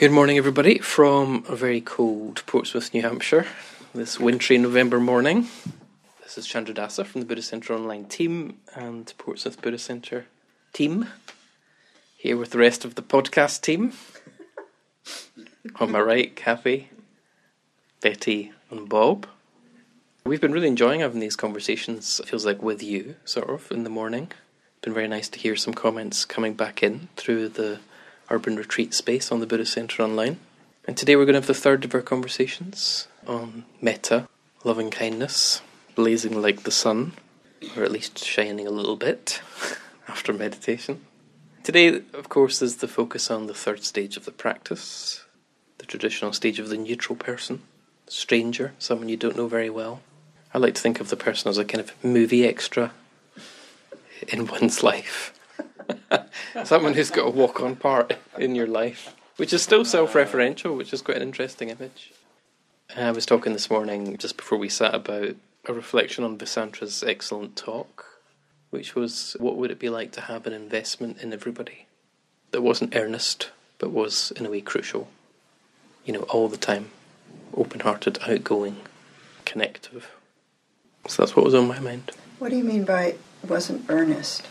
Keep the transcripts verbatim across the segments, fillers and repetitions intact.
Good morning, everybody, from a very cold Portsmouth, New Hampshire, this wintry November morning. This is Chandra Dasa from the Buddhist Centre Online team and Portsmouth Buddhist Centre team, here with the rest of the podcast team. On my right, Kathy, Betty and Bob. We've been really enjoying having these conversations, it feels like, with you, sort of, in the morning. It's been very nice to hear some comments coming back in through the urban retreat space on the Buddhist Centre Online. And today we're going to have the third of our conversations on metta, loving kindness, blazing like the sun, or at least shining a little bit after meditation. Today, of course, is the focus on the third stage of the practice, the traditional stage of the neutral person, stranger, someone you don't know very well. I like to think of the person as a kind of movie extra in one's life. Someone who's got a walk-on part in your life, which is still self-referential, which is quite an interesting image. I was talking this morning, just before we sat, about a reflection on Vasantra's excellent talk, which was, what would it be like to have an investment in everybody that wasn't earnest, but was, in a way, crucial. You know, all the time, open-hearted, outgoing, connective. So that's what was on my mind. What do you mean by wasn't earnest?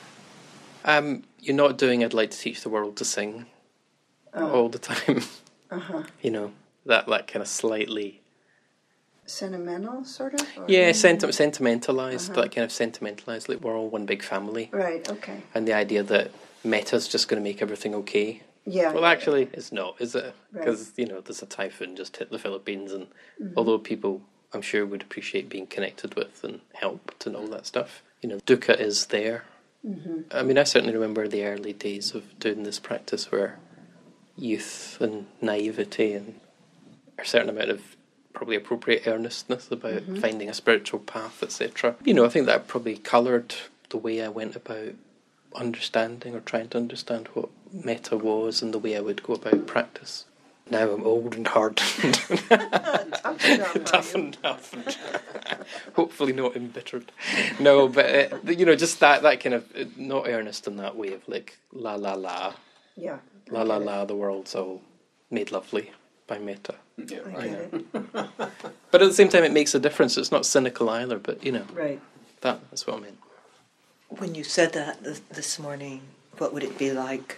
Um, you're not doing I'd like to teach the world to sing oh. all the time. Uh-huh. You know, that, that kind of slightly... Sentimental, sort of? Or yeah, senti- sentimentalised, uh-huh. that kind of sentimentalised, like we're all one big family. Right, okay. And the idea that metta's just going to make everything okay. Yeah. Well, actually, it's not, is it? Because, right. you know, there's a typhoon just hit the Philippines, and mm-hmm. although people, I'm sure, would appreciate being connected with and helped and all that stuff, you know, dukkha is there. Mm-hmm. I mean, I certainly remember the early days of doing this practice where youth and naivety and a certain amount of probably appropriate earnestness about mm-hmm. finding a spiritual path, et cetera. You know, I think that probably coloured the way I went about understanding or trying to understand what metta was and the way I would go about practice. Now I'm old and hardened. Tough enough, Tough enough. Hopefully not embittered. No, but, uh, you know, just that, that kind of, uh, not earnest in that way of like, la la la. Yeah. La la la, the world's all made lovely by metta. Yeah, I get it. But at the same time, it makes a difference. It's not cynical either, but, you know. Right. That, that's what I mean. When you said that th- this morning, what would it be like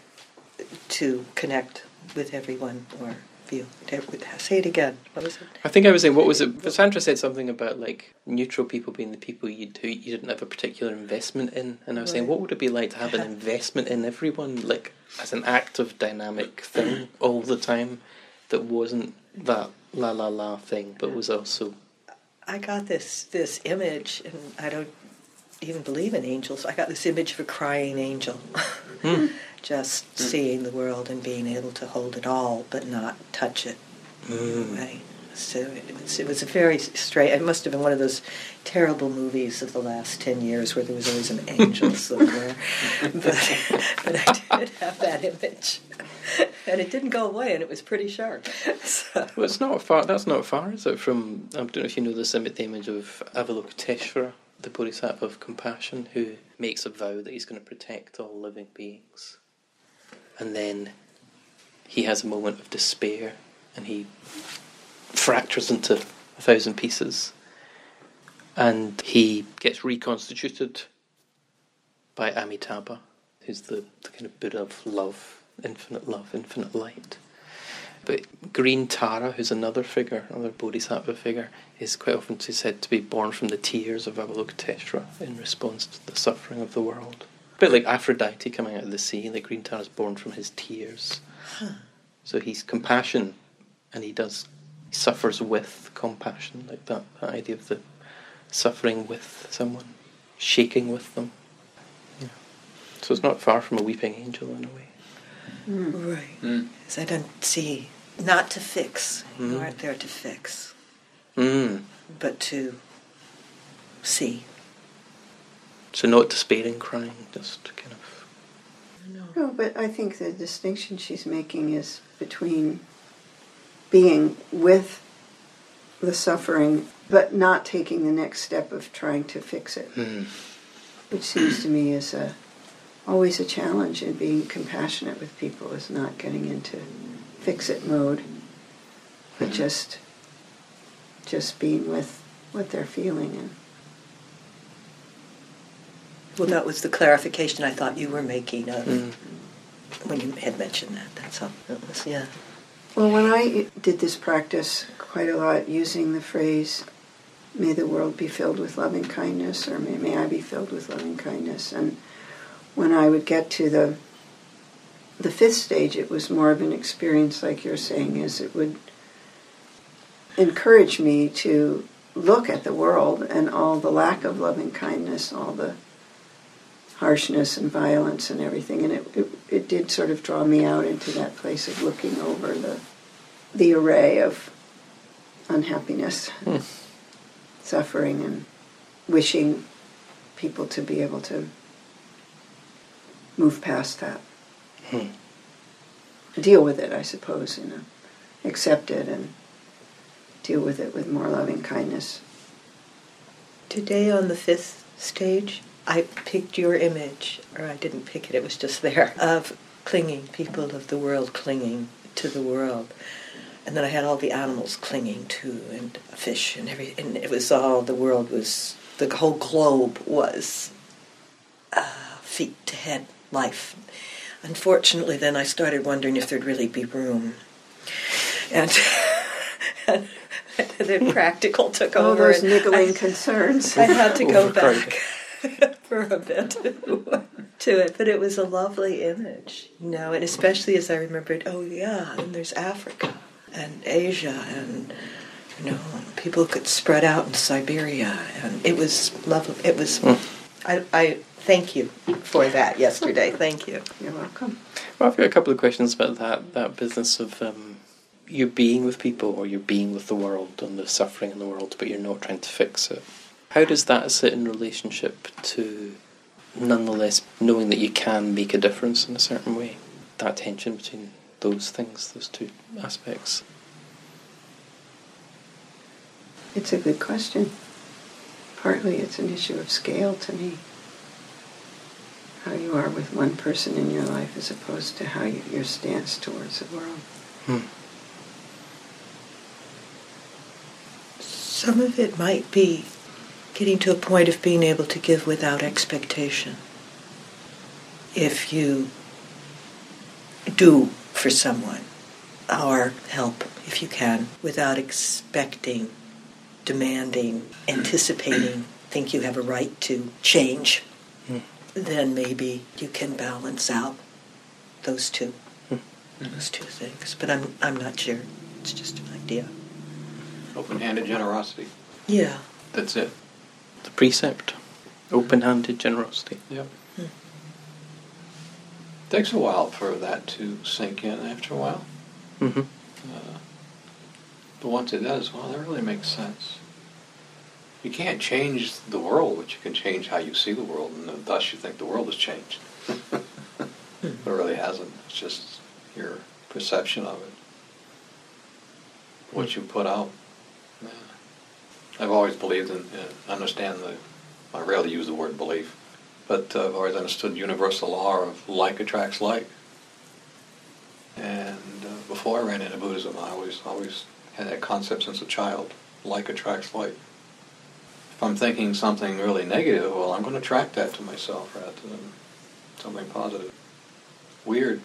to connect with everyone or feel? Say it again. What was it? I think I was saying, what was it? Vasandra said something about like neutral people being the people you do, you didn't have a particular investment in, and I was right. saying, what would it be like to have an investment in everyone, like as an active, dynamic thing all the time that wasn't that la la la thing, but was also. I got this this image, and I don't even believe in angels. I got this image of a crying angel. Mm. Just mm. seeing the world and being able to hold it all, but not touch it. Mm. Right. So it was, it was a very straight. It must have been one of those terrible movies of the last ten years where there was always an angel somewhere. But, but I did have that image, and it didn't go away, and it was pretty sharp. So. Well, it's not far. That's not far, is it? From I don't know if you know this image, the image of Avalokiteshvara, the Bodhisattva of compassion, who makes a vow that he's going to protect all living beings. And then he has a moment of despair and he fractures into a thousand pieces. And he gets reconstituted by Amitabha, who's the, the kind of Buddha of love, infinite love, infinite light. But Green Tara, who's another figure, another Bodhisattva figure, is quite often said to be born from the tears of Avalokiteshvara in response to the suffering of the world. A bit like Aphrodite coming out of the sea, the Green Tara is born from his tears. Huh. So he's compassion, and he does he suffers with compassion, like that, that idea of the suffering with someone, shaking with them. Yeah. So it's not far from a weeping angel in a way. Mm. Right. Mm. Because I don't see, not to fix. Mm. You aren't there to fix. Mm. But to see. So not despairing, crying, just kind of... No. no, but I think the distinction she's making is between being with the suffering, but not taking the next step of trying to fix it. Mm. Which seems to me is a, always a challenge in being compassionate with people, is not getting into fix-it mode, but just just being with what they're feeling. And Well, that was the clarification I thought you were making of Mm. when you had mentioned that. That's all. That was, yeah. well, when I did this practice quite a lot, using the phrase, may the world be filled with loving kindness, or may, may I be filled with loving kindness. And when I would get to the the fifth stage, it was more of an experience, like you're saying, is it would encourage me to look at the world and all the lack of loving kindness, all the harshness and violence and everything, and it, it it did sort of draw me out into that place of looking over the the array of unhappiness, Mm. suffering, and wishing people to be able to move past that, Mm. deal with it, I suppose, you know, accept it and deal with it with more loving kindness. Today on the fifth stage, I picked your image, or I didn't pick it, it was just there, of clinging, people of the world clinging to the world. And then I had all the animals clinging to, and fish and everything, and it was all, the world was, the whole globe was uh, feet to head life. Unfortunately, then I started wondering if there'd really be room. And, and then practical took All over. those and niggling I- concerns. I had to go Overcrowded. back for a bit to it, but it was a lovely image, you know, and especially as I remembered, oh yeah, and there's Africa and Asia, and you know, people could spread out in Siberia, and it was lovely. It was. Mm. I, I thank you for that yesterday. Thank you. You're welcome. Well, I've got a couple of questions about that that business of um, you being with people, or you're being with the world and the suffering in the world, but you're not trying to fix it. How does that sit in relationship to, nonetheless, knowing that you can make a difference in a certain way? That tension between those things, those two aspects. It's a good question. Partly it's an issue of scale to me. How you are with one person in your life as opposed to how you, your stance towards the world. Hmm. Some of it might be getting to a point of being able to give without expectation. If you do for someone, or help if you can, without expecting, demanding, anticipating, think you have a right to change, Hmm. then maybe you can balance out those two, Hmm. those two things. But I'm I'm not sure. It's just an idea. Open-handed generosity. Yeah. That's it. The precept, open-handed generosity. Yep. Hmm. Takes a while for that to sink in after a while. Mm-hmm. Uh, but once it does, well, that really makes sense. You can't change the world, but you can change how you see the world, and thus you think the world has changed. But it really hasn't. It's just your perception of it. What you put out. Yeah. I've always believed in, uh, understand the, I rarely use the word belief, but uh, I've always understood universal law of like attracts like. And uh, before I ran into Buddhism, I always, always had that concept since a child, like attracts like. If I'm thinking something really negative, well, I'm going to attract that to myself rather than something positive. Weird.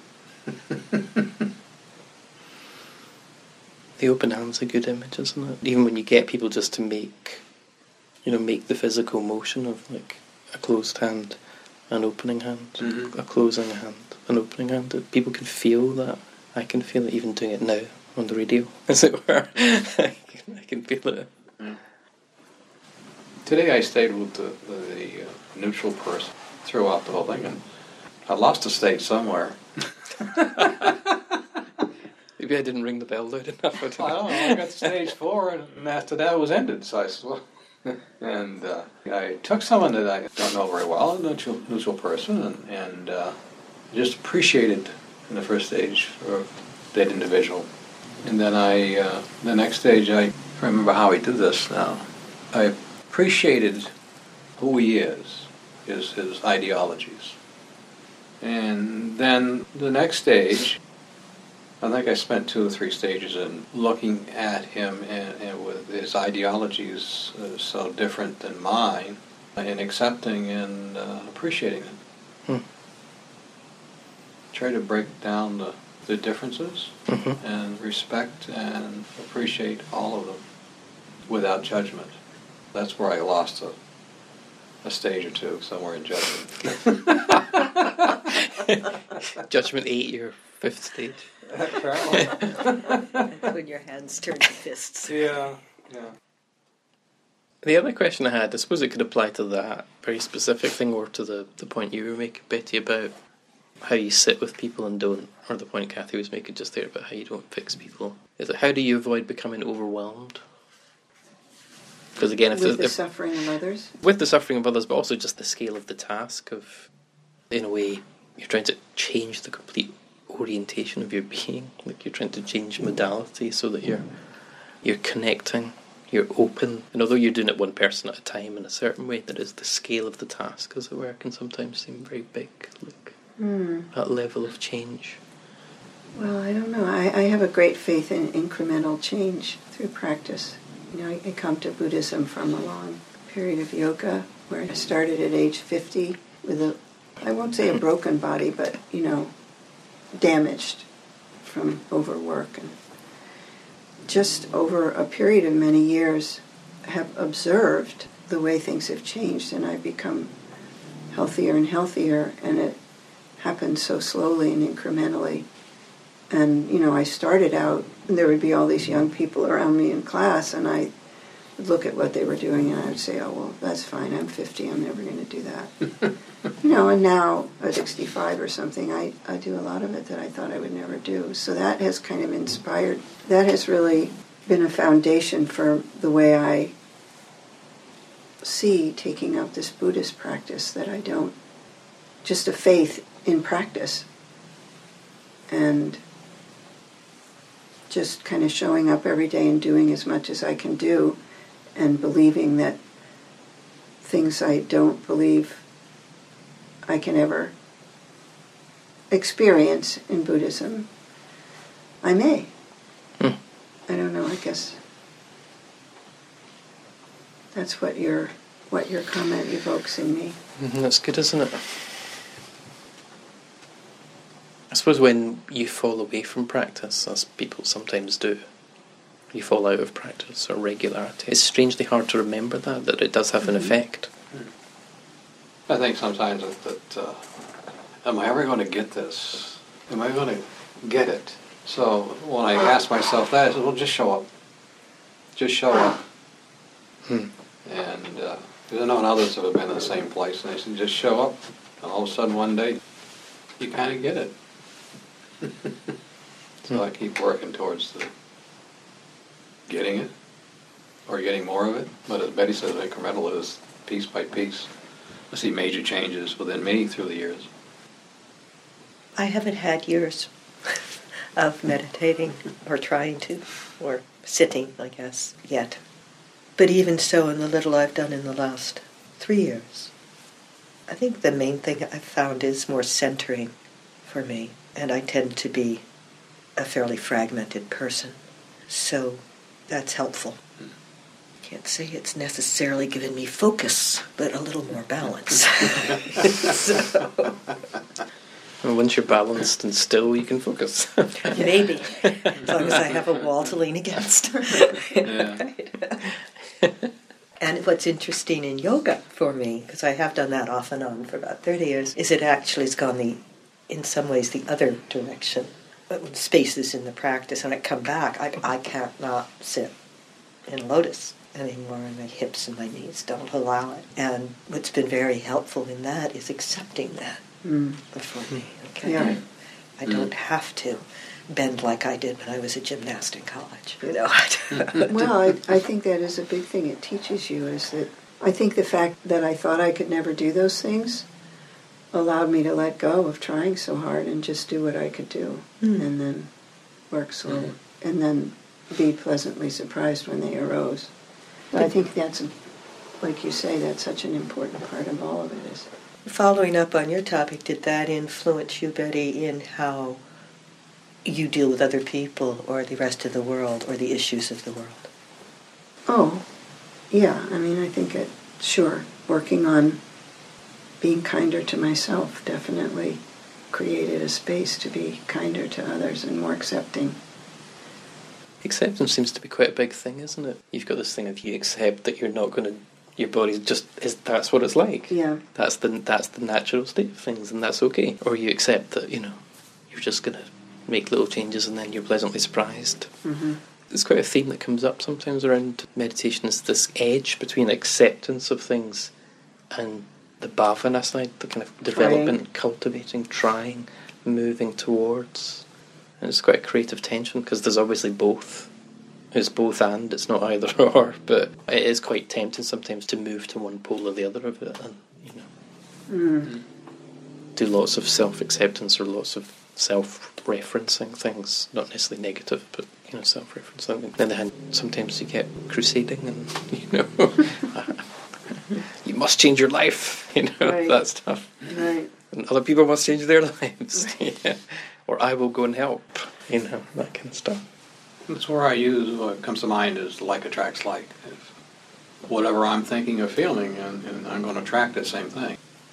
The open hand's a good image, isn't it? Even when you get people just to make, you know, make the physical motion of like a closed hand, an opening hand, Mhm. a closing hand, an opening hand. that People can feel that. I can feel it even doing it now on the radio, as it were. I, can, I can feel it. Yeah. Today I stayed with the, the uh, neutral person throughout the whole thing, and I lost the stage somewhere. Maybe I didn't ring the bell loud enough. I I don't know. don't know, I got to stage four, and after that it was ended, so I said, well... And uh, I took someone that I don't know very well, a neutral, neutral person, and, and uh, just appreciated in the first stage for that individual. And then I, uh, the next stage, I remember how he did this now. I appreciated who he is, his, his ideologies. And then the next stage, I think I spent two or three stages in looking at him and, and with his ideologies uh, so different than mine, and accepting and uh, appreciating them. Hmm. Try to break down the, the differences Mm-hmm. and respect and appreciate all of them without judgment. That's where I lost a, a stage or two, somewhere in judgment. Judgment eight, your fifth stage. Apparently. That's when your hands turn to fists. Yeah, yeah. The other question I had, I suppose it could apply to that very specific thing, or to the, the point you were making, Betty, about how you sit with people and don't, or the point Kathy was making just there about how you don't fix people. Is it how do you avoid becoming overwhelmed? Because again, if with the, the if, suffering of others. with the suffering of others, but also just the scale of the task of, in a way, you're trying to change the complete orientation of your being. Like you're trying to change modality so that you're you're connecting, you're open. And although you're doing it one person at a time in a certain way, that is the scale of the task, as it were, can sometimes seem very big. Like Mm. that level of change. Well, I don't know. I, I have a great faith in incremental change through practice. You know, I, I come to Buddhism from a long period of yoga, where I started at age fifty with a, I won't say a broken body, but, you know, damaged from overwork. And just over a period of many years have observed the way things have changed, and I've become healthier and healthier, and it happened so slowly and incrementally. And, you know, I started out, and there would be all these young people around me in class, and I would look at what they were doing, and I would say, oh, well, that's fine, I'm fifty, I'm never going to do that. You know, and now, at sixty-five or something, I, I do a lot of it that I thought I would never do. So that has kind of inspired, that has really been a foundation for the way I see taking up this Buddhist practice, that I don't, just a faith in practice, and just kind of showing up every day and doing as much as I can do, and believing that things I don't believe I can ever experience in Buddhism, I may. Hmm. I don't know, I guess that's what your what your comment evokes in me. Mm-hmm, that's good, isn't it? I suppose when you fall away from practice, as people sometimes do, you fall out of practice or regularity, it's strangely hard to remember that, that it does have an Mm-hmm. effect. I think sometimes that, that uh, am I ever going to get this? Am I going to get it? So when I ask myself that, I said, well, just show up. Just show up. Hmm. And uh, I know others have been in the same place, and they said, just show up. And all of a sudden one day, you kind of get it. So I keep working towards the getting it, or getting more of it. But as Betty says, incremental is piece by piece. I see major changes within me through the years. I haven't had years of meditating or trying to, or sitting, I guess, yet. But even so, in the little I've done in the last three years, I think the main thing I've found is more centering for me. And I tend to be a fairly fragmented person. So that's helpful. Can't say it's necessarily given me focus, but a little more balance. So, And once you're balanced and still, you can focus. maybe, as long as I have a wall to lean against. Yeah. And what's interesting in yoga for me, because I have done that off and on for about thirty years, is it actually has gone the, in some ways, the other direction. But when spaces in the practice, and I come back, I, I can't not sit in lotus anymore, and my hips and my knees don't allow it. And what's been very helpful in that is accepting that Mm. for me. Okay, Yeah. I don't have to bend like I did when I was a gymnast in college. You know. Well, I, I think that is a big thing it teaches you, is that I think the fact that I thought I could never do those things allowed me to let go of trying so hard and just do what I could do, Mm. and then work slow, and then be pleasantly surprised when they arose. But I think that's, like you say, that's such an important part of all of it. Is Following up on your topic, did that influence you, Betty, in how you deal with other people or the rest of the world or the issues of the world? Oh, yeah. I mean, I think it, sure, working on being kinder to myself definitely created a space to be kinder to others and more accepting. Acceptance seems to be quite a big thing, isn't it? You've got this thing of you accept that you're not going to, your body just is, that's what it's like. Yeah. That's the that's the natural state of things, and that's okay. Or you accept that, you know, you're just going to make little changes and then you're pleasantly surprised. Mm-hmm. It's quite a theme that comes up sometimes around meditation, is this edge between acceptance of things and the bhavana side, the kind of development, Trying. cultivating, trying, moving towards. And it's quite a creative tension because there's obviously both. It's both and, it's not either or, but it is quite tempting sometimes to move to one pole or the other of it and, you know, Mm. do lots of self-acceptance or lots of self-referencing things, not necessarily negative, but, you know, self-referencing. On the other hand, sometimes you get crusading and, you know, you must change your life, you know, Right. that stuff. Right. And other people must change their lives. Yeah. Or I will go and help, you know, that kind of stuff. That's where I use what comes to mind is like attracts like. If whatever I'm thinking or feeling, and, and I'm going to attract that same thing.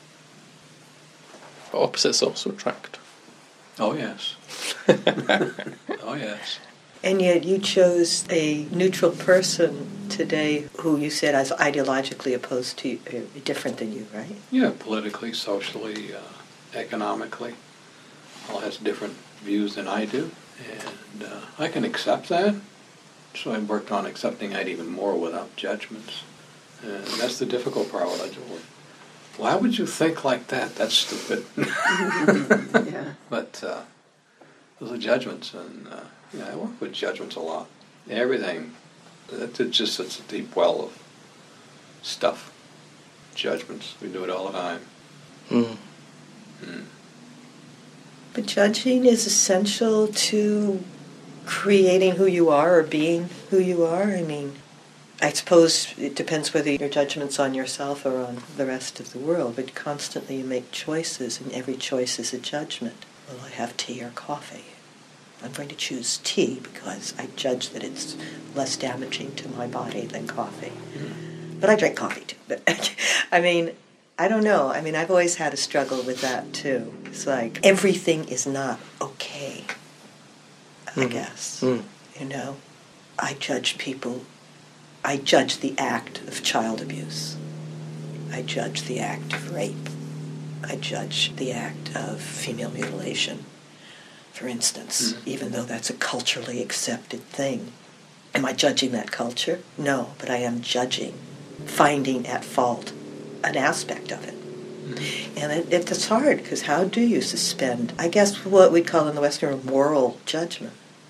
Opposites also attract. Oh, yes. Oh, yes. And yet you chose a neutral person today who you said is ideologically opposed to you, uh, different than you, right? Yeah, politically, socially, uh, economically. All has different views than I do. And uh, I can accept that. So I worked on accepting that even more without judgments. And that's the difficult part what I do. Why would you think like that? That's stupid. Yeah. But uh, those are judgments, and uh, yeah, I work with judgments a lot. Everything, it's just it's a deep well of stuff. Judgments, we do it all the time. Mm. Mm. But judging is essential to creating who you are or being who you are. I mean, I suppose it depends whether your judgment's on yourself or on the rest of the world, but constantly you make choices, and every choice is a judgment. Will I have tea or coffee? I'm going to choose tea because I judge that it's less damaging to my body than coffee. Mm. But I drink coffee too. But I mean, I don't know. I mean, I've always had a struggle with that too. It's like everything is not okay, I Mm. guess. Mm. You know, I judge people. I judge the act of child abuse. I judge the act of rape. I judge the act of female mutilation, for instance, Mm. even though that's a culturally accepted thing. Am I judging that culture? No, but I am judging, finding at fault an aspect of it. Mm. And it, it's hard, because how do you suspend, I guess, what we'd call in the Western world moral judgment?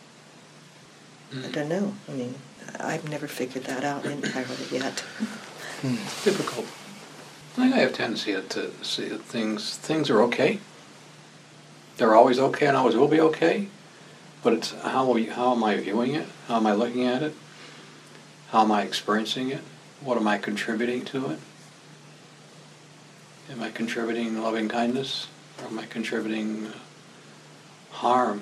I don't know. I mean, I've never figured that out entirely yet. It's difficult. I think I have a tendency to see that things things are okay. They're always okay and always will be okay. But it's how are you, how am I viewing it? How am I looking at it? How am I experiencing it? What am I contributing to it? Am I contributing loving kindness, or am I contributing uh, harm?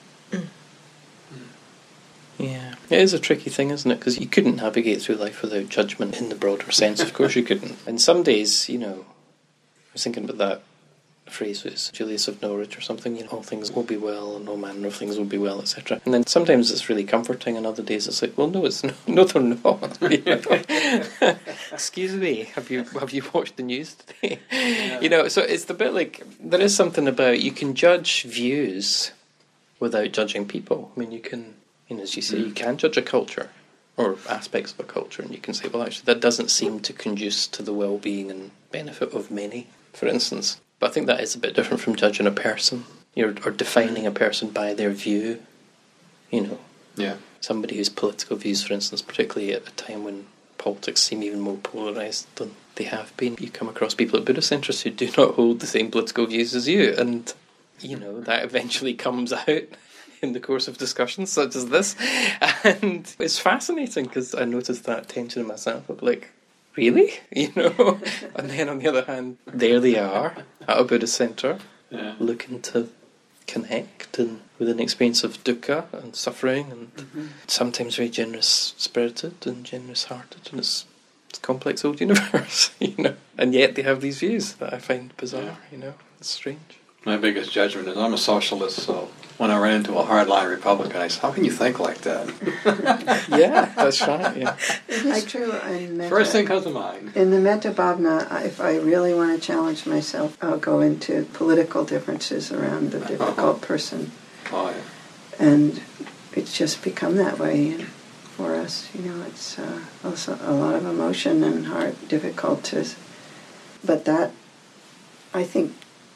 Yeah, it is a tricky thing, isn't it? Because you couldn't navigate through life without judgment in the broader sense. Of course you couldn't. And some days, you know, I was thinking about that phrase, was Julius of Norwich or something, you know, all things will be well and all manner of things will be well, et cetera. And then sometimes it's really comforting, and other days it's like, well, no, it's no, no they're not. You know? Excuse me, have you have you watched the news today? Yeah. You know, so it's the bit like, there is something about, you can judge views without judging people. I mean, you can, you know, as you say, you can judge a culture or aspects of a culture, and you can say, well, actually, that doesn't seem to conduce to the well-being and benefit of many, for instance. But I think that is a bit different from judging a person, You're, or defining a person by their view. You know, Yeah. somebody whose political views, for instance, particularly at a time when politics seem even more polarised than they have been, you come across people at Buddhist centres who do not hold the same political views as you, and, you know, that eventually comes out in the course of discussions such as this. And it's fascinating, because I noticed that tension in myself of like, really? You know? And then on the other hand, there they are at a Buddhist centre, Yeah. looking to connect and with an experience of dukkha and suffering, and Mm-hmm. sometimes very generous spirited and generous hearted, and it's it's a complex old universe, you know. And yet they have these views that I find bizarre, Yeah. you know. It's strange. My biggest judgment is I'm a socialist, so when I run into a hardline Republican, I say, how can you think like that? Yeah, that's right, yeah. It is true. In metta, First thing comes to mind. in the Metta Bhavana, I- if I really want to challenge myself, I'll go into political differences around the difficult person. Oh, yeah. And it's just become that way for us. You know, it's uh, also a lot of emotion and hard, difficult to. But that, I think,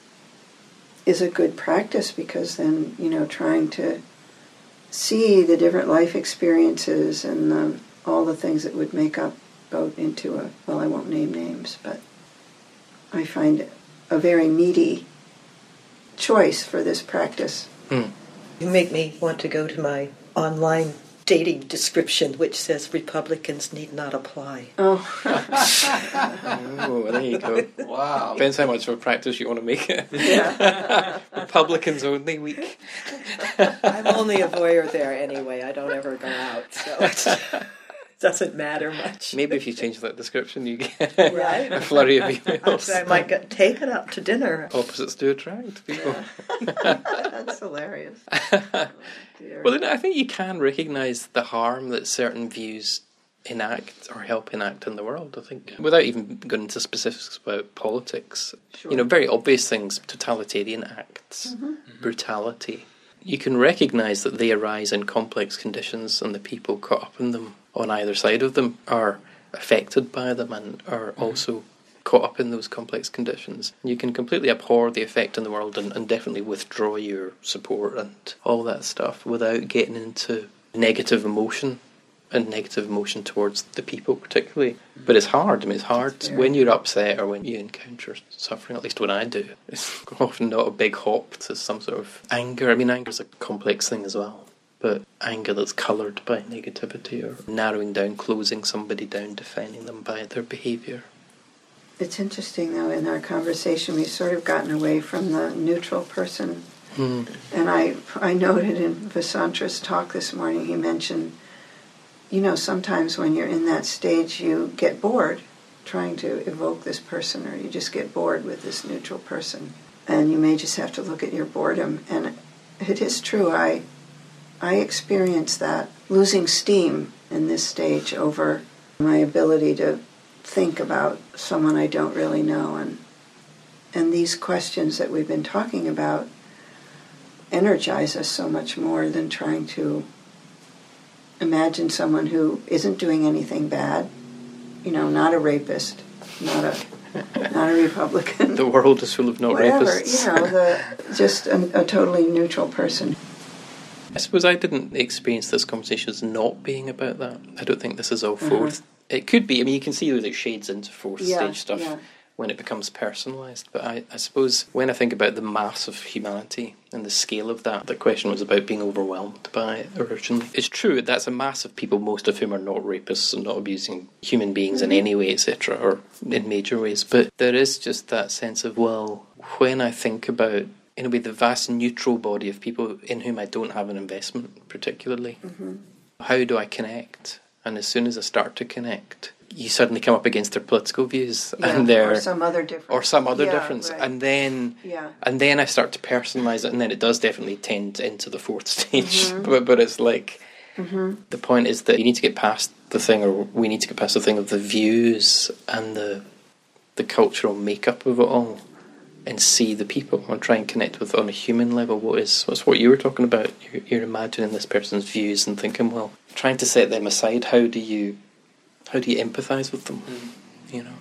is a good practice, because then, you know, trying to see the different life experiences and um, all the things that would make up go into a, well, I won't name names, but I find it a very meaty choice for this practice. Mm. You make me want to go to my online dating description, which says Republicans need not apply. Oh, Oh, there you go. Wow. Depends how much of a practice you want to make it. yeah. Republicans only week. I'm only a voyeur there anyway. I don't ever go out, so it doesn't matter much. Maybe if you change that description, you get Right? a flurry of emails. I might get taken out to dinner. Opposites do attract people. That's hilarious. Oh, dear. Well, then I think you can recognise the harm that certain views enact or help enact in the world, I think. Without even going into specifics about politics. Sure. You know, very obvious things, totalitarian acts, brutality. You can recognise that they arise in complex conditions, and the people caught up in them on either side of them are affected by them and are also caught up in those complex conditions. You can completely abhor the effect in the world and, and definitely withdraw your support and all that stuff without getting into negative emotion and negative emotion towards the people particularly. But it's hard. I mean, it's hard It's very when you're upset or when you encounter suffering, at least when I do. It's often not a big hop to some sort of anger. I mean, anger's a complex thing as well. But anger that's coloured by negativity or narrowing down, closing somebody down, defining them by their behaviour. It's interesting, though, in our conversation, we've sort of gotten away from the neutral person. Mm. And I, I noted in Vasantra's talk this morning, he mentioned, you know, sometimes when you're in that stage, you get bored trying to evoke this person, or you just get bored with this neutral person. And you may just have to look at your boredom. And it is true, I, I experienced that, losing steam in this stage over my ability to think about someone I don't really know. And and these questions that we've been talking about energize us so much more than trying to imagine someone who isn't doing anything bad, you know, not a rapist, not a not a Republican. The world is full of not Whatever, rapists. you know, the, just a, a totally neutral person. I suppose I didn't experience this conversation as not being about that. I don't think this is all Uh-huh. fourth. It could be. I mean, you can see that it shades into fourth Yeah, stage stuff yeah. when it becomes personalised. But I, I suppose when I think about the mass of humanity and the scale of that, the question was about being overwhelmed by it originally. It's true, that's a mass of people, most of whom are not rapists and not abusing human beings in any way, et cetera, or in major ways. But there is just that sense of, well, when I think about, in a way, the vast neutral body of people in whom I don't have an investment particularly, Mm-hmm. how do I connect? And as soon as I start to connect, you suddenly come up against their political views Yeah, and their or some other difference. or some other Yeah, difference, right. and then Yeah. and then I start to personalise it, and then it does definitely tend into the fourth stage. Mhm. But but it's like Mm-hmm. the point is that you need to get past the thing, or we need to get past the thing of the views and the the cultural makeup of it all, and see the people and try and connect with on a human level. What is what's what you were talking about? You're, you're imagining this person's views and thinking, well, trying to set them aside. How do you how do you empathise with them? Mm. You know.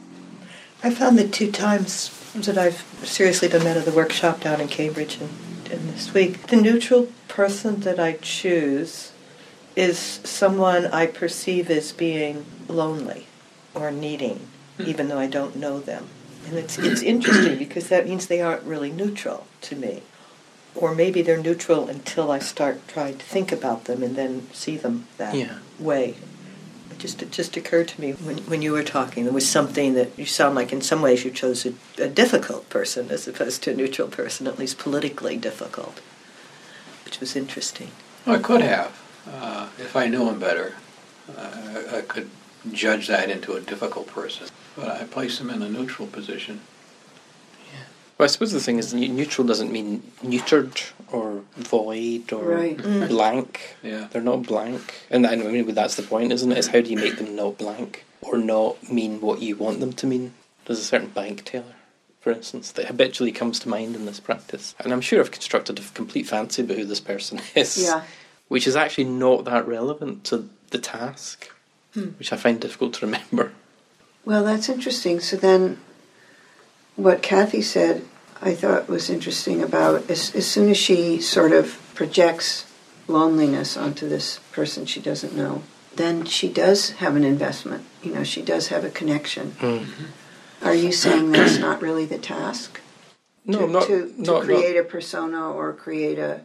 I found the two times that I've seriously been at the workshop down in Cambridge and, and this week, the neutral person that I choose is someone I perceive as being lonely or needing, even though I don't know them. And it's it's interesting because that means they aren't really neutral to me. Or maybe they're neutral until I start trying to think about them and then see them that Yeah. way. It just it just occurred to me when when you were talking, there was something that you sound like in some ways you chose a, a difficult person as opposed to a neutral person, at least politically difficult, which was interesting. Well, I could have. Uh, if I knew him better, uh, I, I could judge that into a difficult person. But I place him in a neutral position. Well, I suppose the thing is, ne- neutral doesn't mean neutered or void or Right. Mm. blank. Yeah. They're not blank. And I mean, that's the point, isn't it? Is how do you make them not blank or not mean what you want them to mean? There's a certain bank teller, for instance, that habitually comes to mind in this practice. And I'm sure I've constructed a complete fancy about who this person is, Yeah. which is actually not that relevant to the task, Hmm. which I find difficult to remember. Well, that's interesting. So then, what Kathy said, I thought was interesting about as, as soon as she sort of projects loneliness onto this person she doesn't know, then she does have an investment. You know, she does have a connection. Mm-hmm. Are you saying that's not really the task? No, to, I'm not. to, to not, create not. a persona or create a.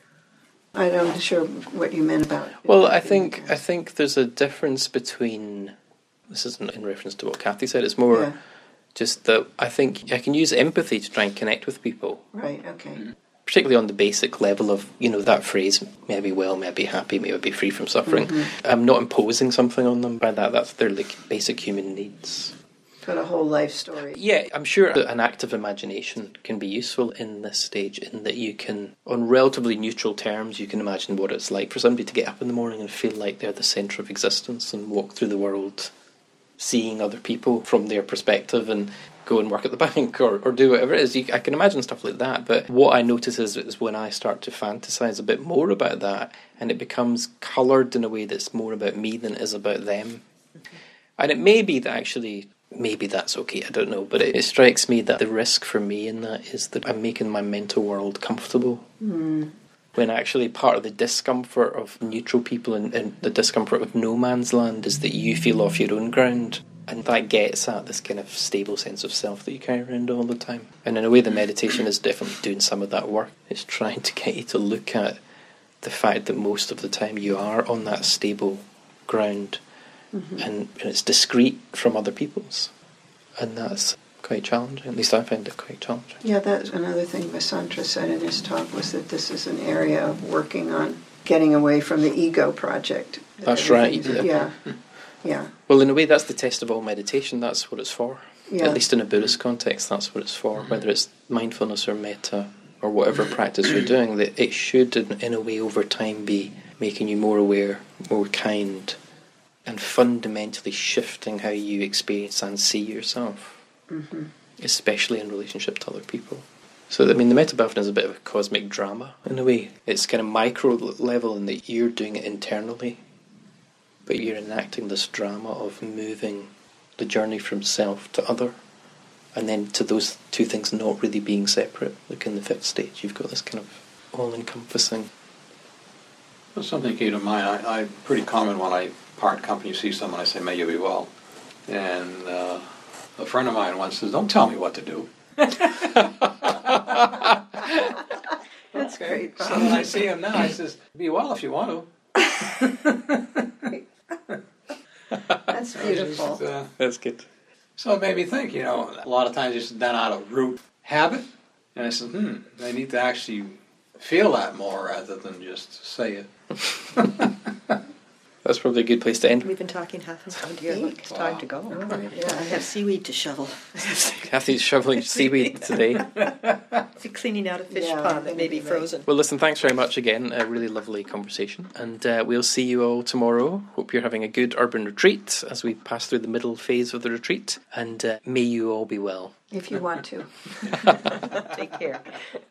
I'm not sure what you meant about. it. Well, I think I think there's a difference between. This isn't in reference to what Kathy said. It's more Yeah. just that I think I can use empathy to try and connect with people, Right. Okay. particularly on the basic level of, you know, that phrase, may I be well, may I be happy, may I be free from suffering. Mm-hmm. I'm not imposing something on them by that. That's their like basic human needs. Got a whole life story. Yeah, I'm sure that an active imagination can be useful in this stage, in that you can, on relatively neutral terms, you can imagine what it's like for somebody to get up in the morning and feel like they're the centre of existence and walk through the world seeing other people from their perspective and go and work at the bank or, or do whatever it is. You, I can imagine stuff like that, but what I notice is, is when I start to fantasize a bit more about that and it becomes coloured in a way that's more about me than it is about them. Mm-hmm. And it may be that actually, maybe that's okay, I don't know, but it, it strikes me that the risk for me in that is that I'm making my mental world comfortable. Mm. When actually part of the discomfort of neutral people and, and the discomfort of no man's land is that you feel off your own ground. And that gets at this kind of stable sense of self that you carry around all the time. And in a way, the meditation is definitely doing some of that work. It's trying to get you to look at the fact that most of the time you are on that stable ground. Mm-hmm. and, and it's discrete from other people's. And that's quite challenging. At least I find it quite challenging. Yeah, that's another thing Vasantra said in his talk, was that this is an area of working on getting away from the ego project. That's right. Yeah. yeah. Yeah. Well, in a way, that's the test of all meditation. That's what it's for. Yeah. At least in a Buddhist context, that's what it's for. Whether it's mindfulness or metta or whatever practice you're doing, that it should, in, in a way, over time, be making you more aware, more kind, and fundamentally shifting how you experience and see yourself. Mm-hmm. Especially in relationship to other people. So, I mean, the metta bhavana is a bit of a cosmic drama, in a way. It's kind of micro level in that you're doing it internally, but you're enacting this drama of moving the journey from self to other, and then to those two things not really being separate. Like in the fifth stage, you've got this kind of all-encompassing. Well, something came to mind. I, I pretty common when I part company, see someone, I say, may you be well. And uh, a friend of mine once says, don't tell me what to do. That's great. So when I see him now, I says, be well if you want to. That's beautiful. Just, uh, That's good. so it made me think, you know, a lot of times it's done out of root habit. And I said, hmm, I need to actually feel that more rather than just say it. That's probably a good place to end. We've been talking half an hour. Dear, look, it's time to go. Oh, yeah. I have seaweed to shovel. Kathy's shoveling seaweed today. It's cleaning out a fish Yeah, pond that may be right. frozen. Well, listen, thanks very much again. A really lovely conversation. And uh, we'll see you all tomorrow. Hope you're having a good urban retreat as we pass through the middle phase of the retreat. And uh, may you all be well. If you want to. Take care.